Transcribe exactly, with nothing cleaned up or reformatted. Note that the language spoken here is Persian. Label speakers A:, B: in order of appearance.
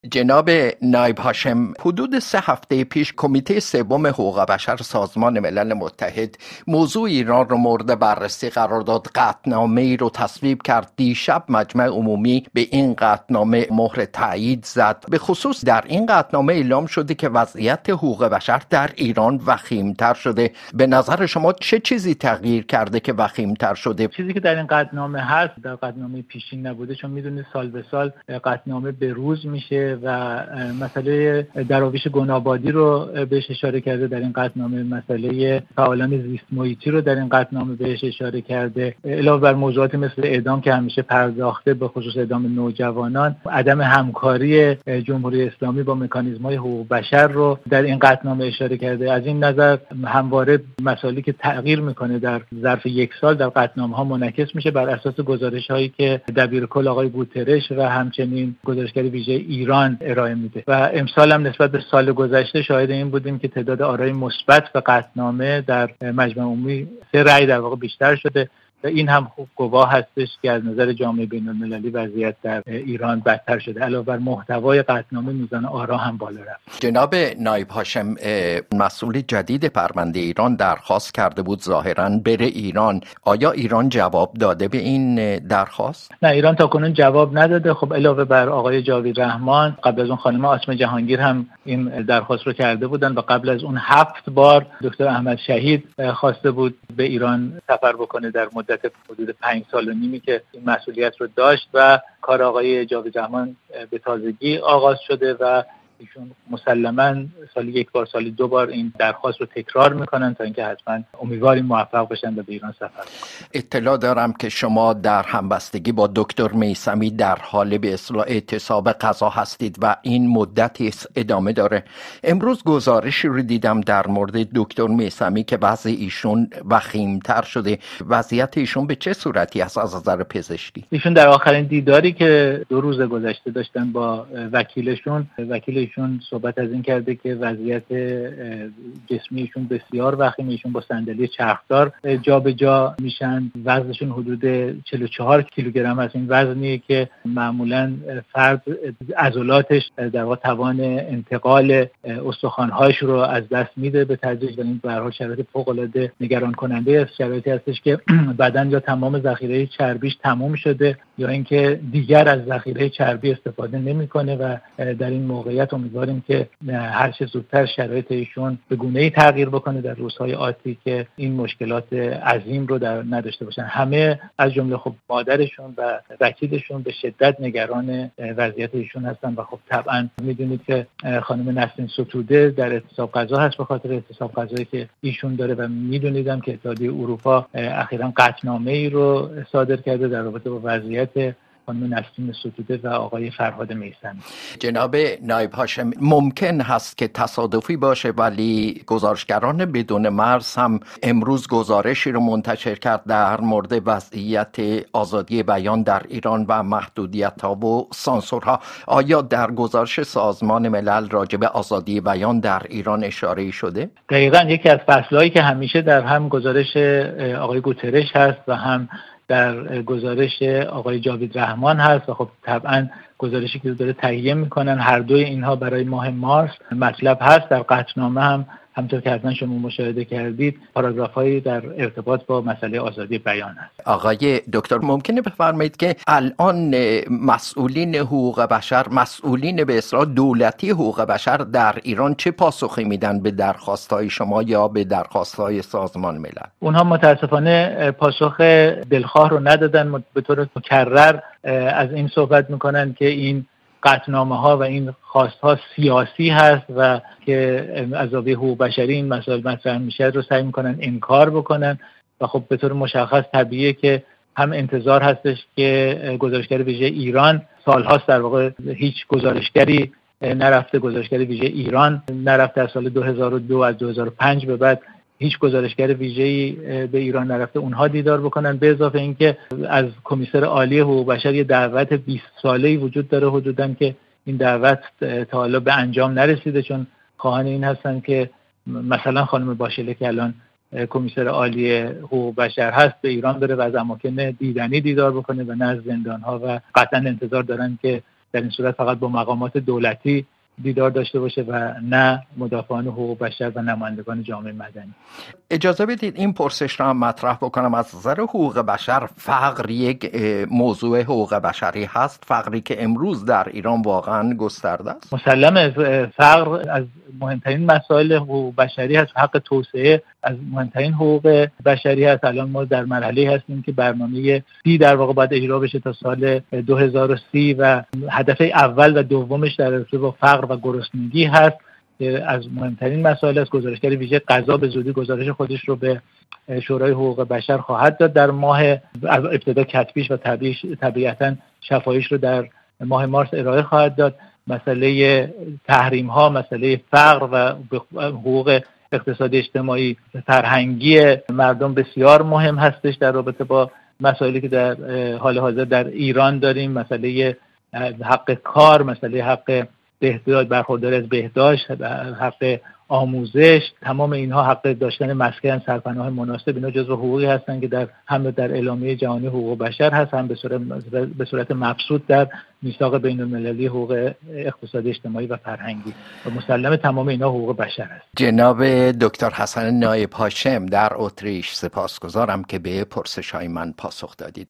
A: جناب نایب هاشم، حدود سه هفته پیش کمیته سوم حقوق بشر سازمان ملل متحد موضوع ایران رو مورد بررسی قرار داد. قطعنامه‌ای رو تصویب کرد. دیشب مجمع عمومی به این قطعنامه مهر تایید زد. به خصوص در این قطعنامه اعلام شده که وضعیت حقوق بشر در ایران وخیم‌تر شده. به نظر شما چه چیزی تغییر کرده که وخیم‌تر شده؟
B: چیزی که در این قطعنامه هست در قطعنامه پیشین نبوده، چون میدونید سال به سال قطعنامه بروز میشه و مسئله دراویش گنابادی رو بهش اشاره کرده در این قطعنامه، مسئله فعالان زیست محیطی رو در این قطعنامه بهش اشاره کرده، علاوه بر موضوعاتی مثل اعدام که همیشه پرداخته، به خصوص اعدام نوجوانان. عدم همکاری جمهوری اسلامی با مکانیزم‌های حقوق بشر رو در این قطعنامه اشاره کرده. از این نظر همواره مسائلی که تغییر میکنه در ظرف یک سال در قطعنامه‌ها منعکس میشه بر اساس گزارش‌هایی که دبیرکل آقای گوترش و همچنین گزارشگر ویژه ایران ارائه میده. و امسال هم نسبت به سال گذشته شاهد این بودیم که تعداد آرای مثبت به قطعنامه در مجمع عمومی سه رأی در واقع بیشتر شده و این هم خوب گواه هستش که از نظر جامعه بین‌المللی وضعیت در ایران بدتر شده. علاوه بر محتوای قطعنامه میزان آرا هم بالا رفت.
A: جناب نایب هاشم، مسئول جدید پرونده ایران درخواست کرده بود ظاهراً بره ایران. آیا ایران جواب داده به این درخواست؟
B: نه، ایران تاکنون جواب نداده. خب علاوه بر آقای جاوید رحمان، قبل از اون خانم آسمه جهانگیر هم این درخواست رو کرده بودن و قبل از اون هفت بار دکتر احمد شهید خواسته بود به ایران سفر بکنه در مدت حدود پنج سال و نیمی که این مسئولیت رو داشت و کار آقای جاوید رحمان به تازگی آغاز شده و ایشون مسلماً سالی یک بار سالی دو بار این درخواست رو تکرار میکنن تا اینکه حتما امیدواریم موفق بشن و به ایران سفر کنن.
A: اطلاع دارم که شما در همبستگی با دکتر میثمی در حال به اصطلاح اعتصاب غذا هستید و این مدتی ادامه داره. امروز گزارشی رو دیدم در مورد دکتر میثمی که وضع ایشون وخیم‌تر شده. وضعیت ایشون به چه صورتی است از نظر پزشکی؟
B: ایشون در آخرین دیداری که دو روز گذشته داشتن با وکیلشون، وکیل ایشون صحبت از این کرده که وضعیت جسمی ایشون بسیار وخیم، ایشون با صندلی چرخدار جا به جا میشن، وزنشون حدود چهل و چهار کیلوگرم است. این وزنیه که معمولا فرد عضلاتش در واقع توان انتقال استخوان‌هاش رو از دست میده به تدریج و این به هر حال شرایط فوق‌العاده نگران کننده است. شرایطی هستش که بدن یا تمام ذخیره چربیش تموم شده یا اینکه دیگر از ذخیره چربی استفاده نمیکنه و در این موقعیت امیدواریم که هر چه زودتر شرایط ایشون به گونه‌ای تغییر بکنه در روزهای آتی که این مشکلات عظیم رو در نداشته باشن. همه از جمله خب مادرشون و وکیلشون به شدت نگران وضعیت ایشون هستن و خب طبعا میدونید که خانم نسرین ستوده در اعتصاب غذا هست به خاطر اعتصاب غذایی که ایشون داره و میدونیدم که اتحادیه اروپا اخیراً قطعنامه‌ای رو صادر کرده در رابطه با وضعیت خانم نسرین ستوده و آقای فرهاد میثمی.
A: جناب نایب هاشم، ممکن هست که تصادفی باشه ولی گزارشگران بدون مرز هم امروز گزارشی رو منتشر کرد در مورد وضعیت آزادی بیان در ایران و محدودیت‌ها و سانسورها. آیا در گزارش سازمان ملل راجع به آزادی بیان در ایران اشاره شده؟
B: دقیقاً یکی از فصل‌هایی که همیشه در هم گزارش آقای گوترش هست و هم در گزارش آقای جاوید رحمان هست و خب طبعا گزارشی که داره تهیه میکنن هر دوی اینها برای ماه مارس مطلب هست. در قطعنامه هم همطور که حتما شما مشاهده کردید پاراگراف‌هایی در ارتباط با مسئله آزادی بیان هست.
A: آقای دکتر ممکنه بفرمایید که الان مسئولین حقوق بشر، مسئولین به اصطلاح دولتی حقوق بشر در ایران چه پاسخی میدن به درخواست‌های شما یا به درخواست‌های سازمان ملل؟
B: اونها متاسفانه پاسخ دلخواه رو ندادن. به طور مکرر از این صحبت میکنن که این قطعنامه ها و این خواست ها سیاسی هست و که از زاویه حقوق بشری این مسائل مطرح میشه رو سعی میکنن انکار بکنن و خب به طور مشخص طبیعیه که هم انتظار هستش که گزارشگر ویژه ایران سالهاست در واقع هیچ گزارشگری نرفته، گزارشگر ویژه ایران نرفته از سال دو هزار و دو، از دو هزار و پنج به بعد هیچ گزارشگر ویژه‌ای به ایران نرفته، اونها دیدار بکنن. به اضافه اینکه از کمیسر عالی حقوق بشر یه دعوت بیست ساله‌ای وجود داره حدوداً که این دعوت تا حالا به انجام نرسیده، چون خواهان این هستن که مثلا خانم باشله که الان کمیسر عالی حقوق بشر هست به ایران بره و از اماکن دیدنی دیدار بکنه و نه از زندان‌ها و قطعاً انتظار دارن که در این صورت فقط با مقامات دولتی دیدار داشته باشه و نه مدافعان حقوق بشر و نمایندگان جامعه مدنی.
A: اجازه بدید این پرسش را هم مطرح بکنم. از نظر حقوق بشر فقر یک موضوع حقوق بشری هست؟ فقری که امروز در ایران واقعا گسترده است؟
B: مسلمه فقر از مهمترین مسائل حقوق بشری هست. حق توسعه از مهمترین حقوق بشری هست. الان ما در مرحله هستیم که برنامه سی در واقع باید اجرا بشه تا سال دو هزار و سی و هدف اول و دومش در رابطه با فقر و گرسنگی هست. از مهمترین مسائل است. گزارشگر ویژه غذا به زودی گزارش خودش رو به شورای حقوق بشر خواهد داد در ماه ابتدا کتبیش و طبیعتاً شفاییش رو در ماه مارس ارائه خواهد داد. مسئله تحریم ها، مسئله فقر و حقوق اقتصادی اجتماعی فرهنگی مردم بسیار مهم هستش در رابطه با مسائلی که در حال حاضر در ایران داریم. مسئله حق کار، مسئله حق بهداشت، برخورداری از بهداشت، حق آموزش، تمام اینها، حق داشتن مسکن، سرپناه مناسب، اینا جزو حقوقی هستند که در هم در اعلامیه جهانی حقوق بشر هست، هم به صورت به صورت مبسوط در میثاق بین‌المللی حقوق اقتصادی اجتماعی و فرهنگی و مسلم تمام اینها حقوق بشر است.
A: جناب دکتر حسن نایب هاشم در اتریش، سپاسگزارم که به پرسش‌های من پاسخ دادید.